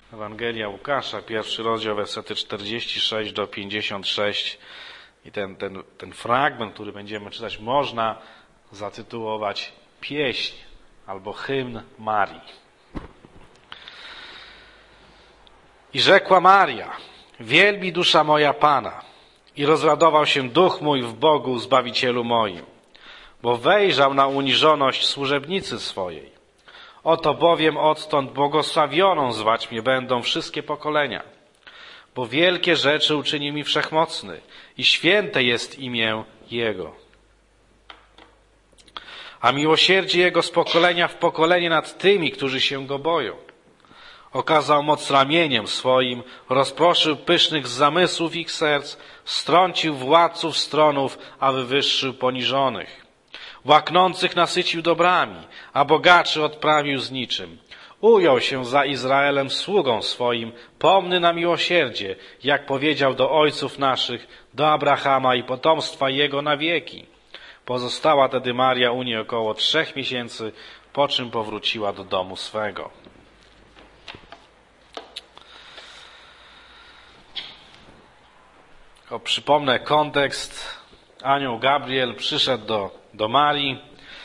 Ewangelia Łukasza, 1 rozdział, wersety 46 do 56. I ten fragment, który będziemy czytać, można zatytułować Pieśń albo Hymn Marii. I rzekła Maria: wielbi dusza moja Pana, i rozradował się duch mój w Bogu Zbawicielu moim, bo wejrzał na uniżoność służebnicy swojej. Oto bowiem odtąd błogosławioną zwać mnie będą wszystkie pokolenia, bo wielkie rzeczy uczyni mi Wszechmocny i święte jest imię Jego. A miłosierdzie Jego z pokolenia w pokolenie nad tymi, którzy się Go boją. Okazał moc ramieniem swoim, rozproszył pysznych z zamysłów ich serc, strącił władców stronów, a wywyższył poniżonych. Łaknących nasycił dobrami, a bogaczy odprawił z niczym. Ujął się za Izraelem sługą swoim, pomny na miłosierdzie, jak powiedział do ojców naszych, do Abrahama i potomstwa jego na wieki. Pozostała tedy Maria u niej około 3 miesięcy, po czym powróciła do domu swego. Przypomnę kontekst. Anioł Gabriel przyszedł do Marii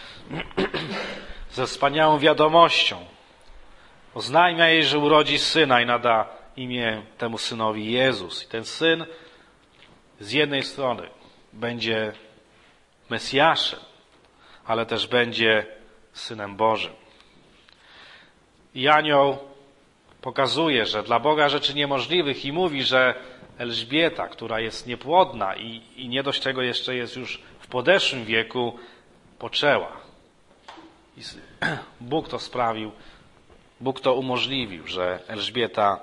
ze wspaniałą wiadomością. Oznajmia jej, że urodzi syna i nada imię temu synowi Jezus. I ten syn z jednej strony będzie Mesjaszem, ale też będzie Synem Bożym. I anioł pokazuje, że dla Boga rzeczy niemożliwych i mówi, że Elżbieta, która jest niepłodna i nie dość tego jeszcze jest już w podeszłym wieku, poczęła. I Bóg to sprawił, Bóg to umożliwił, że Elżbieta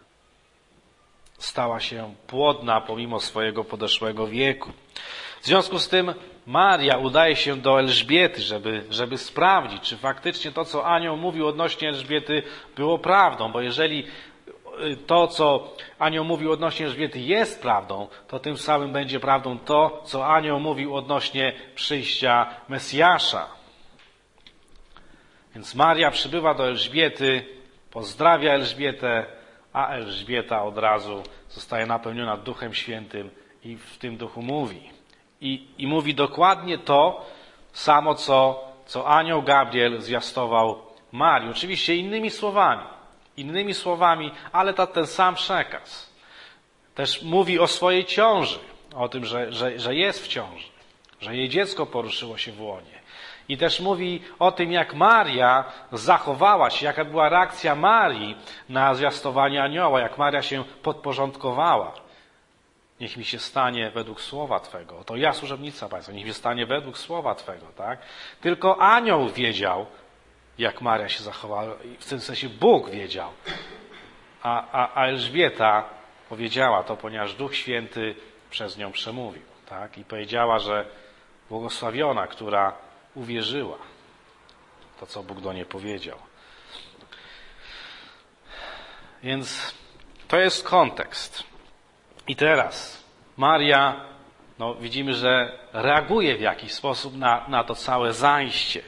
stała się płodna pomimo swojego podeszłego wieku. W związku z tym Maria udaje się do Elżbiety, żeby sprawdzić, czy faktycznie to, co anioł mówił odnośnie Elżbiety, było prawdą, bo jeżeli to, co anioł mówił odnośnie Elżbiety, jest prawdą, to tym samym będzie prawdą to, co anioł mówił odnośnie przyjścia Mesjasza. Więc Maria przybywa do Elżbiety, pozdrawia Elżbietę, a Elżbieta od razu zostaje napełniona Duchem Świętym i w tym duchu mówi. I mówi dokładnie to samo, co anioł Gabriel zwiastował Marii. Oczywiście innymi słowami, ale ten sam przekaz. Też mówi o swojej ciąży, o tym, że jest w ciąży, że jej dziecko poruszyło się w łonie. I też mówi o tym, jak Maria zachowała się, jaka była reakcja Marii na zwiastowanie anioła, jak Maria się podporządkowała. Niech mi się stanie według słowa Twego. To ja, służebnica Pańska, niech mi się stanie według słowa Twego, tak? Tylko anioł wiedział, jak Maria się zachowała, w tym sensie Bóg wiedział. A Elżbieta powiedziała to, ponieważ Duch Święty przez nią przemówił, tak? I powiedziała, że błogosławiona, która uwierzyła to, co Bóg do niej powiedział. Więc to jest kontekst. I teraz Maria, widzimy, że reaguje w jakiś sposób na to całe zajście.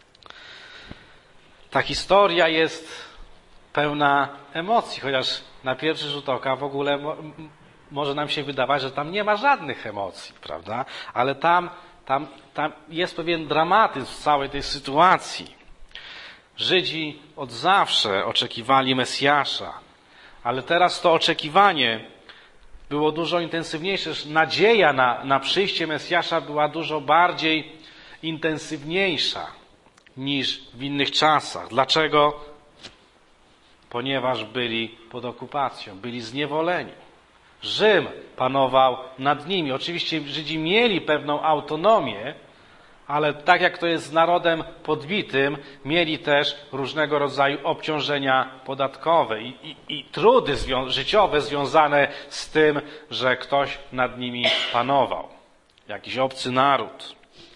Ta historia jest pełna emocji, chociaż na pierwszy rzut oka w ogóle może nam się wydawać, że tam nie ma żadnych emocji, prawda? Ale tam jest pewien dramatyzm w całej tej sytuacji. Żydzi od zawsze oczekiwali Mesjasza, ale teraz to oczekiwanie było dużo intensywniejsze. Nadzieja na przyjście Mesjasza była dużo bardziej intensywniejsza niż w innych czasach. Dlaczego? Ponieważ byli pod okupacją, byli zniewoleni. Rzym panował nad nimi. Oczywiście Żydzi mieli pewną autonomię, ale tak jak to jest z narodem podbitym, mieli też różnego rodzaju obciążenia podatkowe i trudy życiowe związane z tym, że ktoś nad nimi panował. Jakiś obcy naród.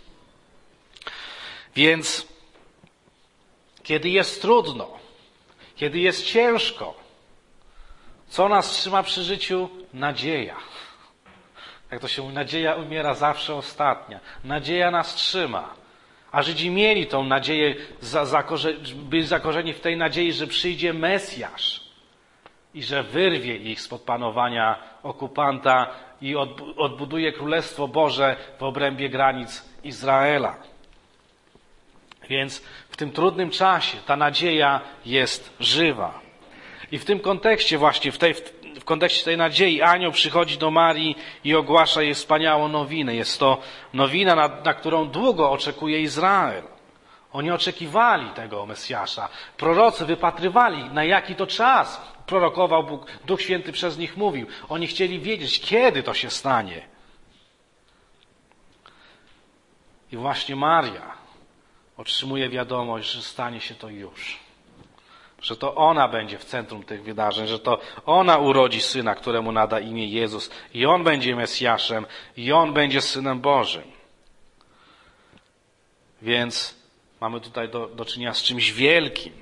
Więc kiedy jest trudno, kiedy jest ciężko, co nas trzyma przy życiu? Nadzieja. Jak to się mówi, nadzieja umiera zawsze ostatnia. Nadzieja nas trzyma. A Żydzi mieli tą nadzieję, byli zakorzeni w tej nadziei, że przyjdzie Mesjasz. i że wyrwie ich spod panowania okupanta i odbuduje Królestwo Boże w obrębie granic Izraela. Więc w tym trudnym czasie ta nadzieja jest żywa. I w tym kontekście właśnie, w kontekście tej nadziei anioł przychodzi do Marii i ogłasza jej wspaniałą nowinę. Jest to nowina, na którą długo oczekuje Izrael. Oni oczekiwali tego Mesjasza. Prorocy wypatrywali, na jaki to czas prorokował Bóg. Duch Święty przez nich mówił. Oni chcieli wiedzieć, kiedy to się stanie. I właśnie Maria otrzymuje wiadomość, że stanie się to już. Że to ona będzie w centrum tych wydarzeń, że to ona urodzi Syna, któremu nada imię Jezus. I On będzie Mesjaszem, i On będzie Synem Bożym. Więc mamy tutaj do czynienia z czymś wielkim,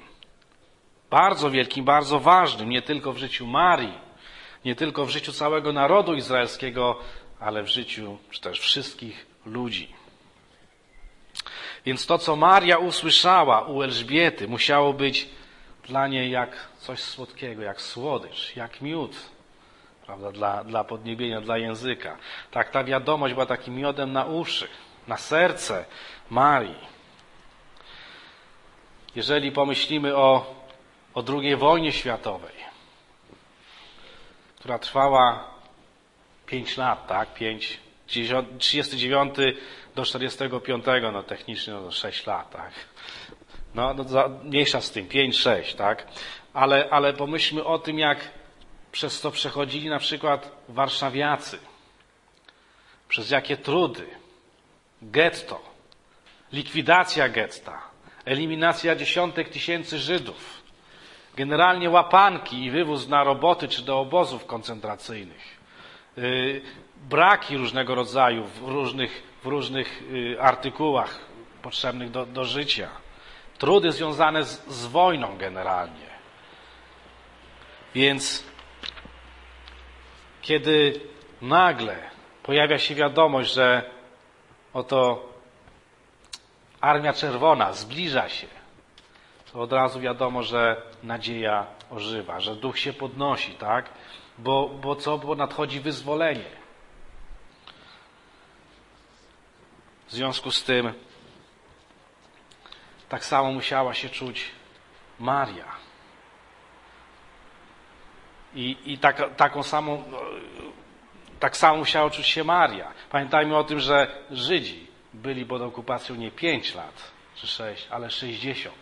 bardzo ważnym, nie tylko w życiu Marii, nie tylko w życiu całego narodu izraelskiego, ale w życiu czy też wszystkich ludzi. Więc to, co Maria usłyszała u Elżbiety, musiało być dla niej jak coś słodkiego, jak słodycz, jak miód, prawda, dla podniebienia, dla języka. Tak, ta wiadomość była takim miodem na uszy, na serce Marii. Jeżeli pomyślimy o II wojnie światowej, która trwała 5 lat, tak? 39 do 45, no technicznie no 6 lat, tak? No mniejsza z tym, 5-6, tak? Ale pomyślmy o tym, jak przez to przechodzili na przykład warszawiacy. Przez jakie trudy. Getto. Likwidacja getta. Eliminacja dziesiątek tysięcy Żydów. Generalnie łapanki i wywóz na roboty czy do obozów koncentracyjnych. Braki różnego rodzaju w różnych artykułach potrzebnych do życia. Trudy związane z wojną generalnie. Więc kiedy nagle pojawia się wiadomość, że oto Armia Czerwona zbliża się, to od razu wiadomo, że nadzieja ożywa, że duch się podnosi, tak? Bo co? Bo nadchodzi wyzwolenie. W związku z tym tak samo musiała się czuć Maria. I tak samo musiała czuć się Maria. Pamiętajmy o tym, że Żydzi byli pod okupacją nie 5 lat, czy 6, ale 60.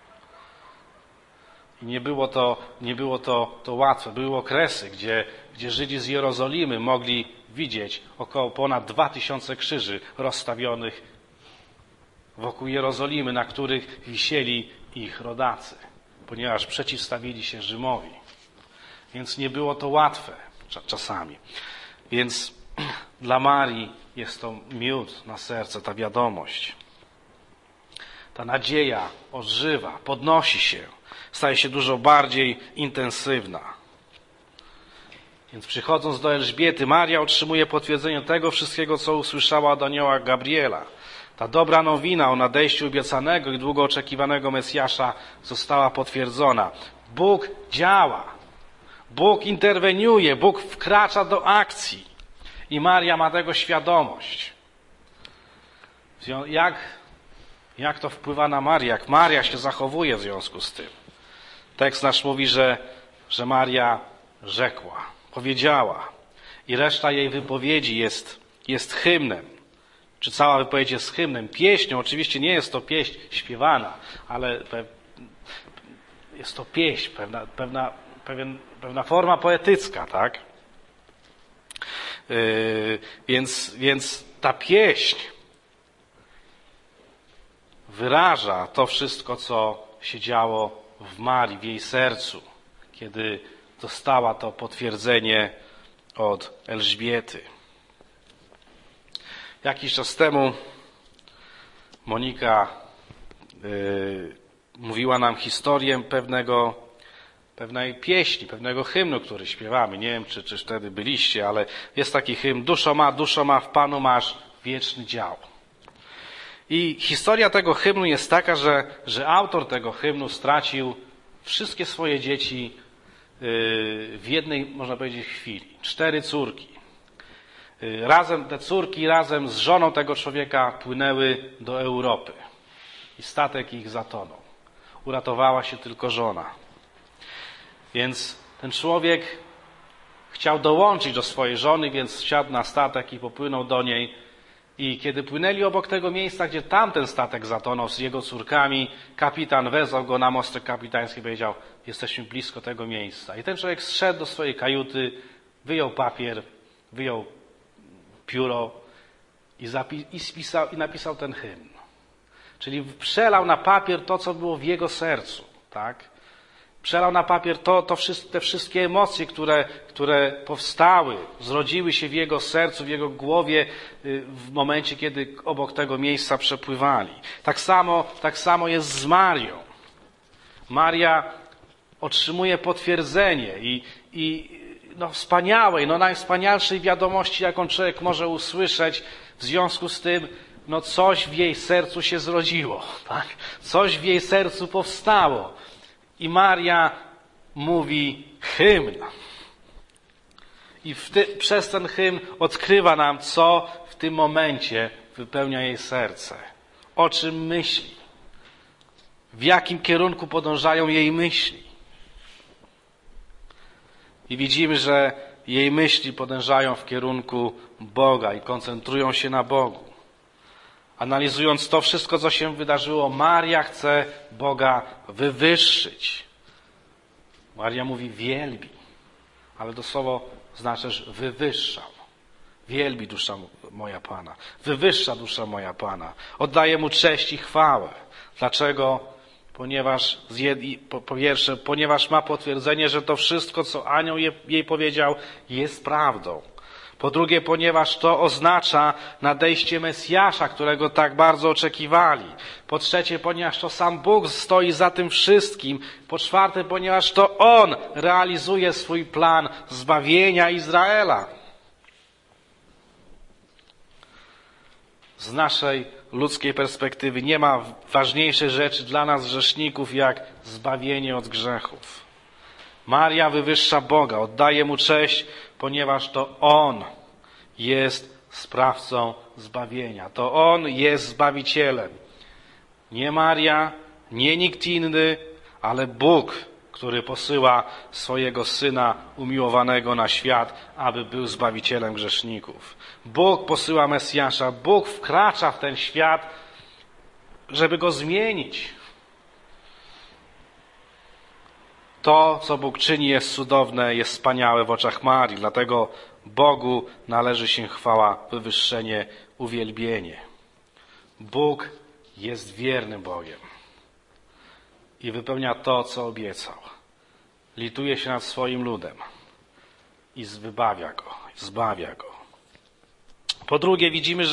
I nie było to łatwe. Były okresy, gdzie Żydzi z Jerozolimy mogli widzieć około ponad 2000 krzyży rozstawionych wokół Jerozolimy, na których wisieli ich rodacy, ponieważ przeciwstawili się Rzymowi. Więc nie było to łatwe czasami. Więc dla Marii jest to miód na serce, ta wiadomość. Ta nadzieja ożywa, podnosi się, staje się dużo bardziej intensywna. Więc przychodząc do Elżbiety, Maria otrzymuje potwierdzenie tego wszystkiego, co usłyszała od anioła Gabriela. Ta dobra nowina o nadejściu obiecanego i długo oczekiwanego Mesjasza została potwierdzona. Bóg działa. Bóg interweniuje. Bóg wkracza do akcji. I Maria ma tego świadomość. Jak to wpływa na Marię? Jak Maria się zachowuje w związku z tym? Tekst nasz mówi, że Maria rzekła, powiedziała. I reszta jej wypowiedzi jest hymnem. Czy cała wypowiedź jest hymnem? Pieśnią. Oczywiście nie jest to pieśń śpiewana, ale jest to pieśń, pewna forma poetycka, tak? Więc ta pieśń wyraża to wszystko, co się działo w Marii, w jej sercu, kiedy dostała to potwierdzenie od Elżbiety. Jakiś czas temu Monika mówiła nam historię pewnej pieśni, pewnego hymnu, który śpiewamy. Nie wiem, czy wtedy byliście, ale jest taki hymn: duszo ma, w Panu masz wieczny dział. I historia tego hymnu jest taka, że autor tego hymnu stracił wszystkie swoje dzieci w jednej, można powiedzieć, chwili. 4 córki. Razem, te córki razem z żoną tego człowieka płynęły do Europy. I statek ich zatonął. Uratowała się tylko żona. Więc ten człowiek chciał dołączyć do swojej żony, więc wsiadł na statek i popłynął do niej. I kiedy płynęli obok tego miejsca, gdzie tamten statek zatonął z jego córkami, kapitan wezwał go na mostek kapitański i powiedział: jesteśmy blisko tego miejsca. I ten człowiek zszedł do swojej kajuty, wyjął papier, wyjął pióro i napisał ten hymn. Czyli przelał na papier to, co było w jego sercu. Tak? Przelał na papier te wszystkie emocje, które powstały, zrodziły się w jego sercu, w jego głowie w momencie, kiedy obok tego miejsca przepływali. Tak samo jest z Marią. Maria otrzymuje potwierdzenie i wspaniałej, najwspanialszej wiadomości, jaką człowiek może usłyszeć. W związku z tym, coś w jej sercu się zrodziło. Tak? Coś w jej sercu powstało. I Maria mówi hymn. I przez ten hymn odkrywa nam, co w tym momencie wypełnia jej serce. O czym myśli. W jakim kierunku podążają jej myśli. I widzimy, że jej myśli podążają w kierunku Boga i koncentrują się na Bogu. Analizując to wszystko, co się wydarzyło, Maria chce Boga wywyższyć. Maria mówi wielbi, ale to słowo znaczy, że wywyższał. Wielbi dusza moja Pana. Wywyższa dusza moja Pana. Oddaje Mu cześć i chwałę. Dlaczego? Po pierwsze, ponieważ ma potwierdzenie, że to wszystko, co anioł jej powiedział, jest prawdą. Po drugie, ponieważ to oznacza nadejście Mesjasza, którego tak bardzo oczekiwali. Po trzecie, ponieważ to sam Bóg stoi za tym wszystkim. Po czwarte, ponieważ to On realizuje swój plan zbawienia Izraela. Z naszej ludzkiej perspektywy nie ma ważniejszej rzeczy dla nas grzeszników jak zbawienie od grzechów. Maria wywyższa Boga, oddaje Mu cześć, ponieważ to On jest sprawcą zbawienia. To On jest Zbawicielem. Nie Maria, nie nikt inny, ale Bóg, który posyła swojego Syna umiłowanego na świat, aby był Zbawicielem grzeszników. Bóg posyła Mesjasza, Bóg wkracza w ten świat, żeby go zmienić. To, co Bóg czyni, jest cudowne, jest wspaniałe w oczach Marii. Dlatego Bogu należy się chwała, wywyższenie, uwielbienie. Bóg jest wiernym Bogiem i wypełnia to, co obiecał. Lituje się nad swoim ludem i wybawia go, zbawia go. Po drugie, widzimy,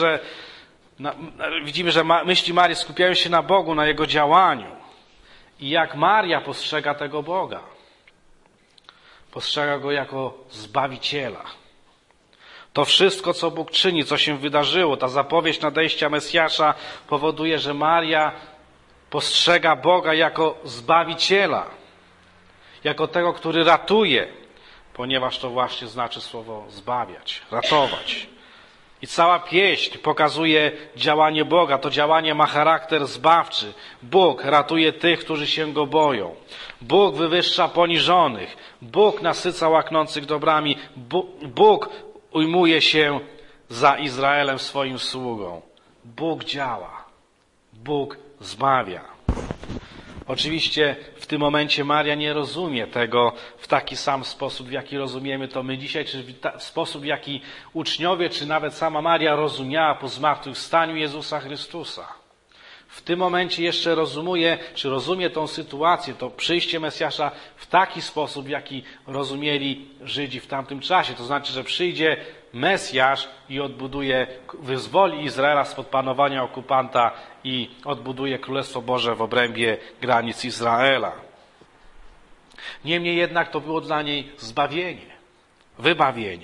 że myśli Marii skupiają się na Bogu, na Jego działaniu. I jak Maria postrzega tego Boga? Postrzega Go jako Zbawiciela. To wszystko, co Bóg czyni, co się wydarzyło, ta zapowiedź nadejścia Mesjasza powoduje, że Maria postrzega Boga jako Zbawiciela. Jako tego, który ratuje, ponieważ to właśnie znaczy słowo zbawiać, ratować. I cała pieśń pokazuje działanie Boga. To działanie ma charakter zbawczy. Bóg ratuje tych, którzy się Go boją. Bóg wywyższa poniżonych. Bóg nasyca łaknących dobrami. Bóg ujmuje się za Izraelem swoim sługą. Bóg działa. Bóg zbawia. Oczywiście w tym momencie Maria nie rozumie tego w taki sam sposób, w jaki rozumiemy to my dzisiaj, czy w sposób, w jaki uczniowie, czy nawet sama Maria rozumiała po zmartwychwstaniu Jezusa Chrystusa. W tym momencie jeszcze rozumie tą sytuację, to przyjście Mesjasza w taki sposób, w jaki rozumieli Żydzi w tamtym czasie. To znaczy, że przyjdzie Mesjasz i wyzwoli Izraela spod panowania okupanta i odbuduje Królestwo Boże w obrębie granic Izraela. Niemniej jednak to było dla niej zbawienie, wybawienie.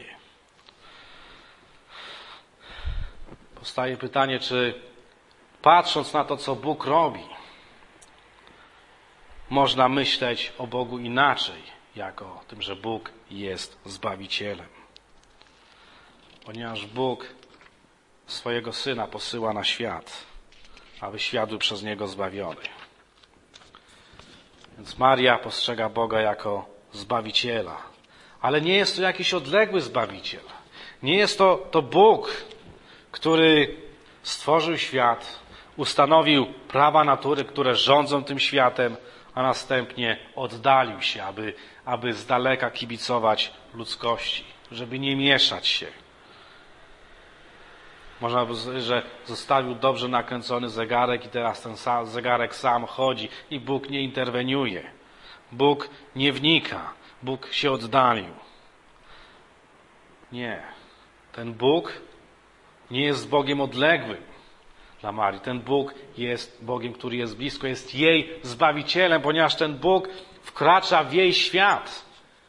Powstaje pytanie, czy patrząc na to, co Bóg robi, można myśleć o Bogu inaczej, jako tym, że Bóg jest Zbawicielem. Ponieważ Bóg swojego Syna posyła na świat, aby świat był przez Niego zbawiony. Więc Maria postrzega Boga jako Zbawiciela. Ale nie jest to jakiś odległy Zbawiciel. Nie jest to Bóg, który stworzył świat, ustanowił prawa natury, które rządzą tym światem, a następnie oddalił się, aby z daleka kibicować ludzkości, żeby nie mieszać się. Można by powiedzieć, że zostawił dobrze nakręcony zegarek i teraz ten zegarek sam chodzi i Bóg nie interweniuje. Bóg nie wnika. Bóg się oddalił. Nie. Ten Bóg nie jest Bogiem odległym dla Marii. Ten Bóg jest Bogiem, który jest blisko, jest jej Zbawicielem, ponieważ ten Bóg wkracza w jej świat.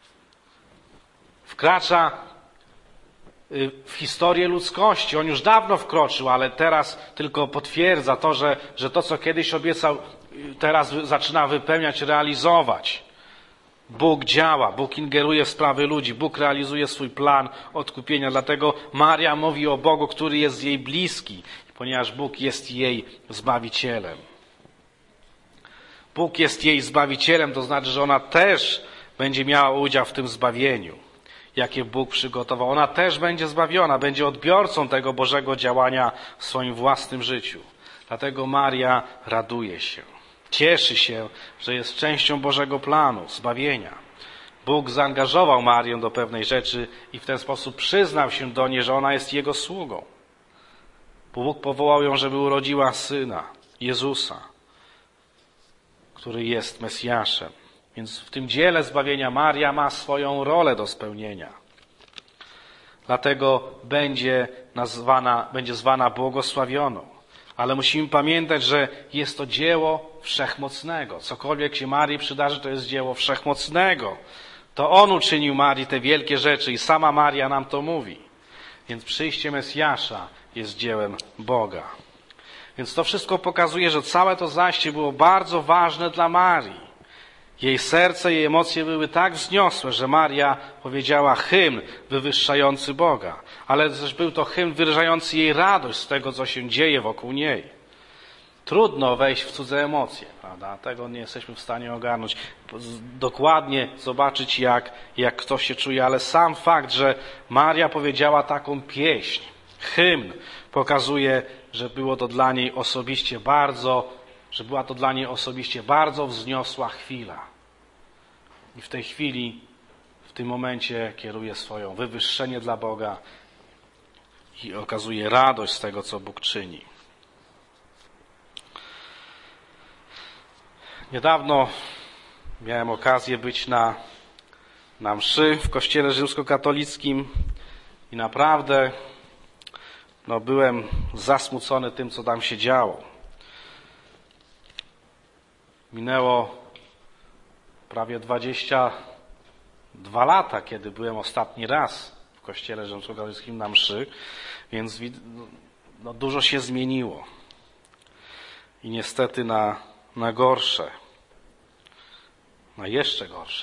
Wkracza w historię ludzkości. On już dawno wkroczył, ale teraz tylko potwierdza to, że to, co kiedyś obiecał, teraz zaczyna wypełniać, realizować. Bóg działa, Bóg ingeruje w sprawy ludzi, Bóg realizuje swój plan odkupienia. Dlatego Maria mówi o Bogu, który jest jej bliski, ponieważ Bóg jest jej Zbawicielem. Bóg jest jej Zbawicielem, to znaczy, że ona też będzie miała udział w tym zbawieniu, jakie Bóg przygotował. Ona też będzie zbawiona, będzie odbiorcą tego Bożego działania w swoim własnym życiu. Dlatego Maria raduje się. Cieszy się, że jest częścią Bożego planu, zbawienia. Bóg zaangażował Marię do pewnej rzeczy i w ten sposób przyznał się do niej, że ona jest Jego sługą. Bóg powołał ją, żeby urodziła Syna, Jezusa, który jest Mesjaszem. Więc w tym dziele zbawienia Maria ma swoją rolę do spełnienia. Dlatego będzie zwana błogosławioną. Ale musimy pamiętać, że jest to dzieło Wszechmocnego. Cokolwiek się Marii przydarzy, to jest dzieło Wszechmocnego. To On uczynił Marii te wielkie rzeczy i sama Maria nam to mówi. Więc przyjście Mesjasza jest dziełem Boga. Więc to wszystko pokazuje, że całe to zajście było bardzo ważne dla Marii. Jej serce i emocje były tak wzniosłe, że Maria powiedziała hymn wywyższający Boga. Ale też był to hymn wyrażający jej radość z tego, co się dzieje wokół niej. Trudno wejść w cudze emocje, prawda? Tego nie jesteśmy w stanie ogarnąć. Dokładnie zobaczyć, jak ktoś się czuje, ale sam fakt, że Maria powiedziała taką pieśń, hymn, pokazuje, że było to dla niej osobiście była to dla niej osobiście bardzo wzniosła chwila. I w tej chwili, w tym momencie kieruje swoją wywyższenie dla Boga i okazuje radość z tego, co Bóg czyni. Niedawno miałem okazję być na mszy w kościele rzymskokatolickim i naprawdę byłem zasmucony tym, co tam się działo. Minęło prawie 22 lata, kiedy byłem ostatni raz w kościele rzymskokatolickim na mszy, więc dużo się zmieniło. I niestety na gorsze. Na jeszcze gorsze.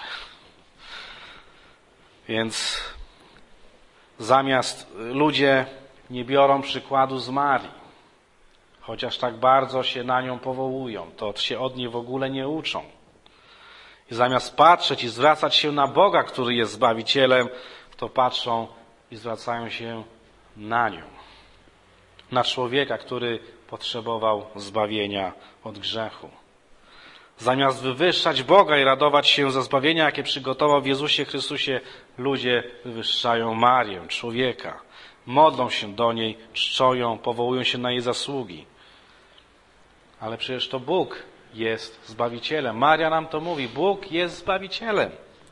Więc zamiast ludzie nie biorą przykładu z Marii, chociaż tak bardzo się na nią powołują, to się od niej w ogóle nie uczą. I zamiast patrzeć i zwracać się na Boga, który jest Zbawicielem, to patrzą i zwracają się na nią. Na człowieka, który potrzebował zbawienia od grzechu. Zamiast wywyższać Boga i radować się ze zbawienia, jakie przygotował w Jezusie Chrystusie, ludzie wywyższają Marię, człowieka. Modlą się do niej, czczą ją, powołują się na jej zasługi. Ale przecież to Bóg jest Zbawicielem. Maria nam to mówi. Bóg jest Zbawicielem.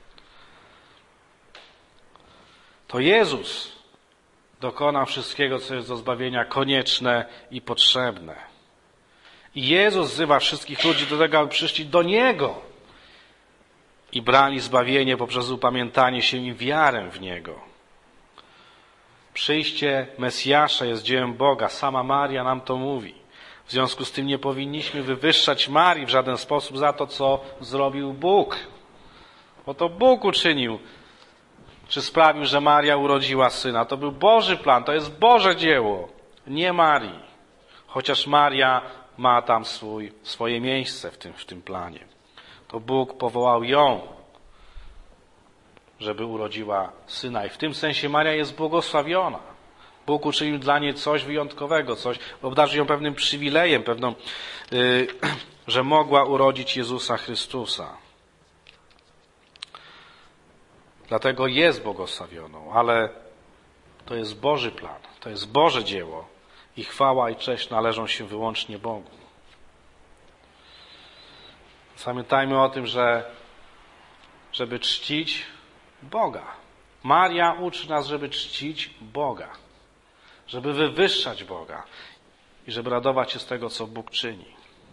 To Jezus dokonał wszystkiego, co jest do zbawienia konieczne i potrzebne. I Jezus wzywa wszystkich ludzi do tego, aby przyszli do Niego i brali zbawienie poprzez upamiętanie się i wiarę w Niego. Przyjście Mesjasza jest dziełem Boga. Sama Maria nam to mówi. W związku z tym nie powinniśmy wywyższać Marii w żaden sposób za to, co zrobił Bóg. Bo to Bóg uczynił, czy sprawił, że Maria urodziła syna. To był Boży plan, to jest Boże dzieło, nie Marii. Chociaż Maria ma tam swoje miejsce w tym planie. To Bóg powołał ją, żeby urodziła syna. I w tym sensie Maria jest błogosławiona. Bóg uczynił dla niej coś wyjątkowego, obdarzył ją pewnym przywilejem, że mogła urodzić Jezusa Chrystusa. Dlatego jest błogosławioną, ale to jest Boży plan, to jest Boże dzieło i chwała i cześć należą się wyłącznie Bogu. Pamiętajmy o tym, żeby czcić Boga. Maria uczy nas, żeby czcić Boga, żeby wywyższać Boga i żeby radować się z tego, co Bóg czyni.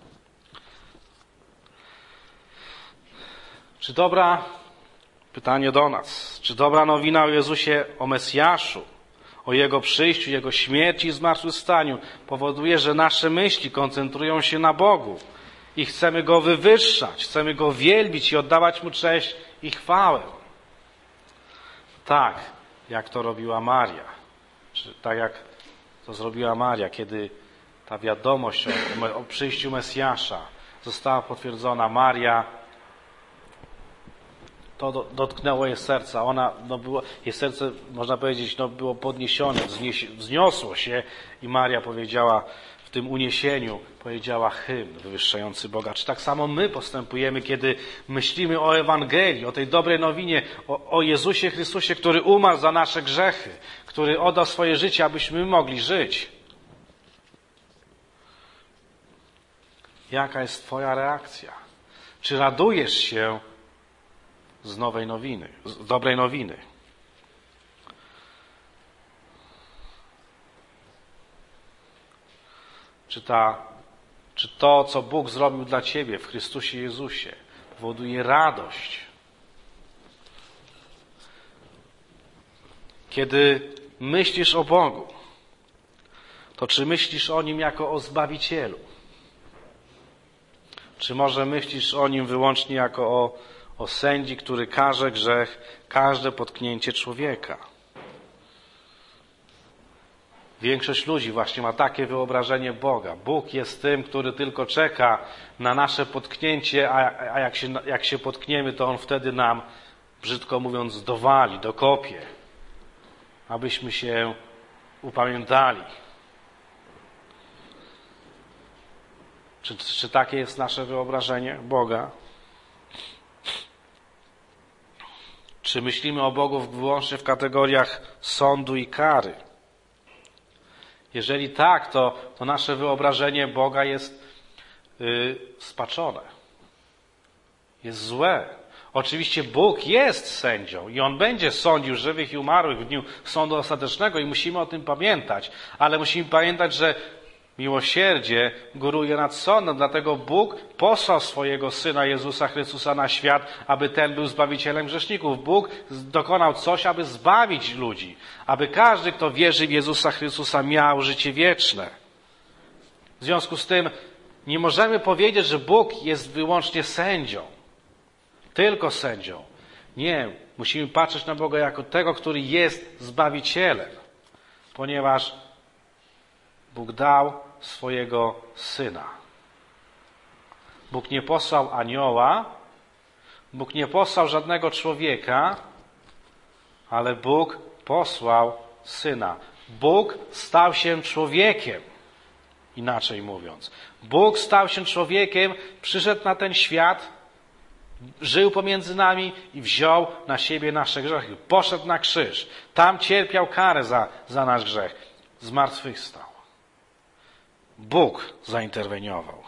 Pytanie do nas. Czy dobra nowina o Jezusie, o Mesjaszu, o Jego przyjściu, Jego śmierci i zmartwychwstaniu powoduje, że nasze myśli koncentrują się na Bogu i chcemy Go wywyższać, chcemy Go wielbić i oddawać Mu cześć i chwałę? Tak, jak to robiła Maria. Czy tak jak to zrobiła Maria, kiedy ta wiadomość o przyjściu Mesjasza została potwierdzona. Maria, to dotknęło jej serca. Jej serce, można powiedzieć, było podniesione, wzniosło się i Maria powiedziała w tym uniesieniu, powiedziała hymn wywyższający Boga. Czy tak samo my postępujemy, kiedy myślimy o Ewangelii, o tej dobrej nowinie, o Jezusie Chrystusie, który umarł za nasze grzechy, który oddał swoje życie, abyśmy mogli żyć? Jaka jest twoja reakcja? Czy radujesz się z nowej nowiny, z dobrej nowiny? Czy to, co Bóg zrobił dla ciebie w Chrystusie Jezusie, powoduje radość? Kiedy myślisz o Bogu, to czy myślisz o Nim jako o Zbawicielu? Czy może myślisz o Nim wyłącznie jako o sędzi, który karze grzech, każde potknięcie człowieka? Większość ludzi właśnie ma takie wyobrażenie Boga. Bóg jest tym, który tylko czeka na nasze potknięcie, a jak się potkniemy, to On wtedy nam, brzydko mówiąc, dowali, dokopie, abyśmy się upamiętali. Czy takie jest nasze wyobrażenie Boga? Czy myślimy o Bogu wyłącznie w kategoriach sądu i kary? Jeżeli tak, to nasze wyobrażenie Boga jest spaczone. Jest złe. Oczywiście Bóg jest sędzią i On będzie sądził żywych i umarłych w dniu sądu ostatecznego i musimy o tym pamiętać. Ale musimy pamiętać, że miłosierdzie góruje nad sądem, dlatego Bóg posłał swojego Syna Jezusa Chrystusa na świat, aby ten był Zbawicielem grzeszników. Bóg dokonał coś, aby zbawić ludzi, aby każdy, kto wierzy w Jezusa Chrystusa, miał życie wieczne. W związku z tym nie możemy powiedzieć, że Bóg jest wyłącznie sędzią, tylko sędzią. Nie, musimy patrzeć na Boga jako tego, który jest Zbawicielem, ponieważ Bóg dał swojego Syna. Bóg nie posłał anioła, Bóg nie posłał żadnego człowieka, ale Bóg posłał Syna. Bóg stał się człowiekiem, inaczej mówiąc. Bóg stał się człowiekiem, przyszedł na ten świat, żył pomiędzy nami i wziął na siebie nasze grzechy. Poszedł na krzyż. Tam cierpiał karę za nasz grzech. Zmartwychwstał. Bóg zainterweniował.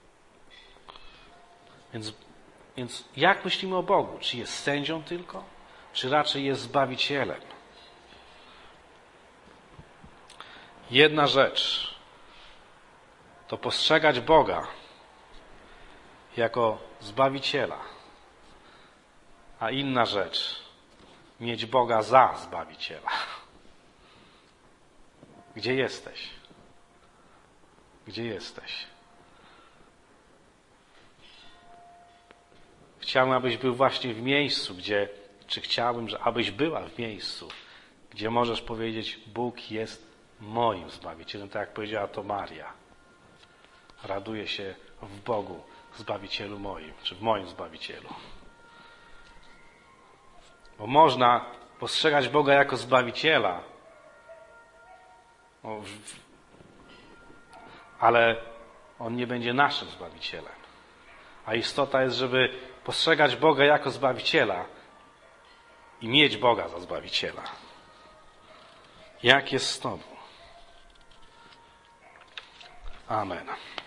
Więc jak myślimy o Bogu? Czy jest sędzią tylko? Czy raczej jest Zbawicielem? Jedna rzecz to postrzegać Boga jako Zbawiciela, a inna rzecz mieć Boga za Zbawiciela. Gdzie jesteś? Gdzie jesteś? Chciałbym, abyś był właśnie w miejscu, chciałbym, abyś była w miejscu, gdzie możesz powiedzieć, Bóg jest moim Zbawicielem, tak jak powiedziała to Maria. Raduję się w Bogu, Zbawicielu moim, czy w moim Zbawicielu. Bo można postrzegać Boga jako Zbawiciela, ale On nie będzie naszym Zbawicielem. A istota jest, żeby postrzegać Boga jako Zbawiciela i mieć Boga za Zbawiciela. Jak jest z Tobą? Amen.